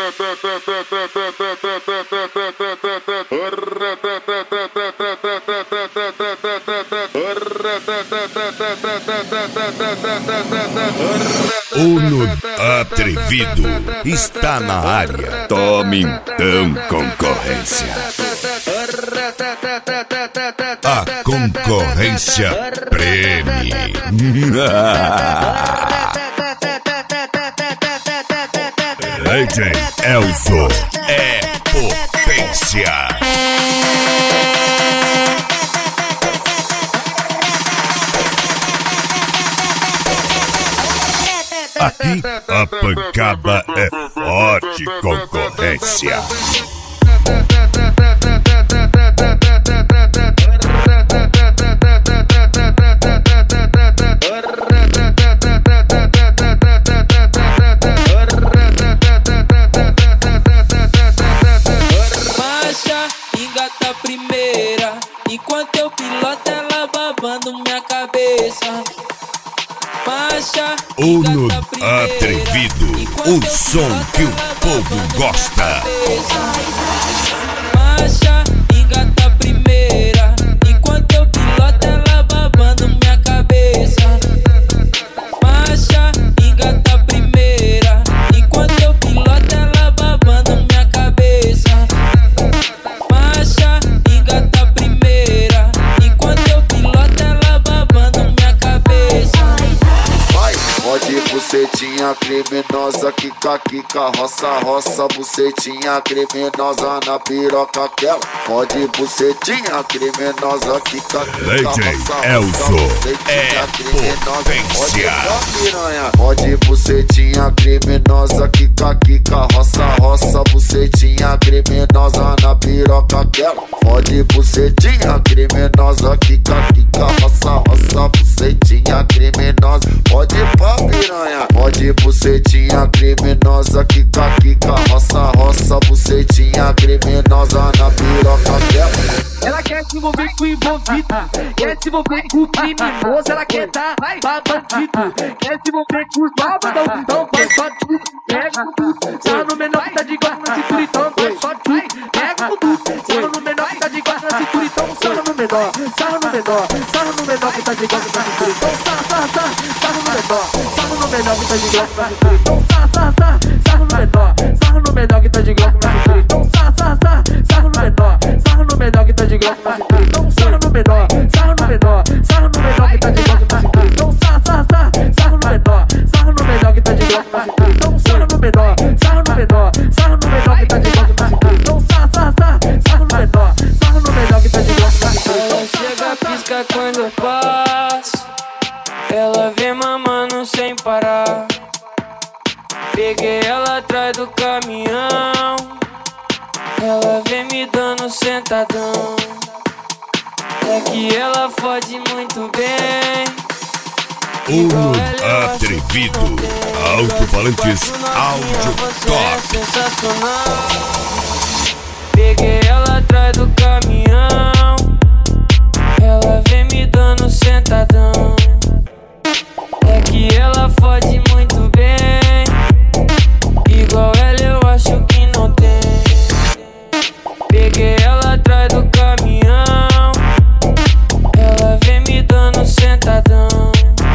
Uno atrevido está na área. Tome então, concorrência. A concorrência preme. DJ Elzo é potência. Aqui a pancada é forte, concorrência. Marcha, engata a primeira, enquanto eu piloto ela babando minha cabeça. Marcha, Uno atrevido, o som que o povo gosta. Marcha, engata a primeira, enquanto eu piloto ela babando minha cabeça. Marcha, engata a primeira, enquanto eu piloto ela babando minha cabeça. Marcha, engata a primeira, enquanto eu piloto ela babando minha cabeça. Pode bucetinha criminosa, quica, quica, roça, roça, bucetinha criminosa na piroca aquela. Pode bucetinha criminosa, quica, quica, roça, Elzo bucetinha criminosa. potência. Pode bucetinha criminosa, quica, quica, roça, roça, bucetinha criminosa na piroca aquela. Pode bucetinha criminosa, quica, quica, roça, roça, bucetinha criminosa. Pode pá piranha, pode bucetinha criminosa, quica, quica, roça, roça, bucetinha criminosa na piroca dela. Ela quer se envolver com o envolvido, quer se envolver com o criminoso, ela quer dar pra bandido, quer se envolver com os malvadão, então faz só tudo, pega tudo, sarra no menor que tá de guarda na cintura, então faz só tudo, pega tudo, sarra no menor que tá de guarda na cintura, então sarra no menor, sarra no menor, sarra no menor que tá de guarda na cintura, então sarra no menor, sarra no menor que tá de guarda na cintura, então sarra no menor, sarra no menor que tá de guarda na cintura, então sarra no menor, sarra no menor que tá de guarda na cintura, então sarra no menor, sarra no menor, sarra no menor que tá de guarda na cintura, então sarra no menor, sarra no menor que tá de guarda na cintura, então sarra no menor, sarra no menor, sarra no menor que tá de guarda na cintura, então sarra no menor, sarra no menor que tá de guarda na cintura. Ela chega, pisca quando eu passo, ela vem mamando sem parar. Peguei ela atrás do caminhão, ela vem me dando sentadão. É que ela fode muito bem. Uno atrevido, alto-falantes, áudio top. Sensacional. Peguei ela atrás do caminhão, ela vem me dando sentadão. É que ela fode muito bem, igual ela eu acho que não tem. Peguei ela atrás do caminhão, ela vem me dando sentadão.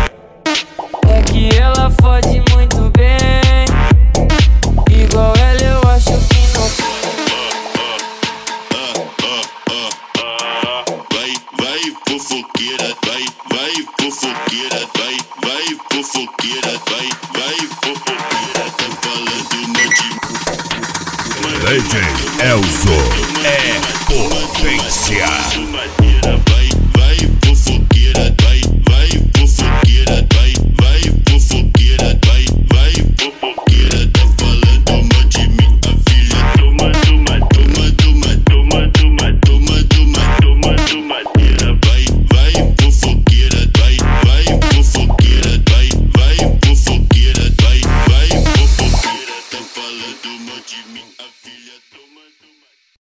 É que ela fode muito bem, igual ela eu acho que não tem. Vai fofoqueira, vai fofoqueira, vai fofoqueira, vai fofoqueira, tá falando DJ Elzo é potência.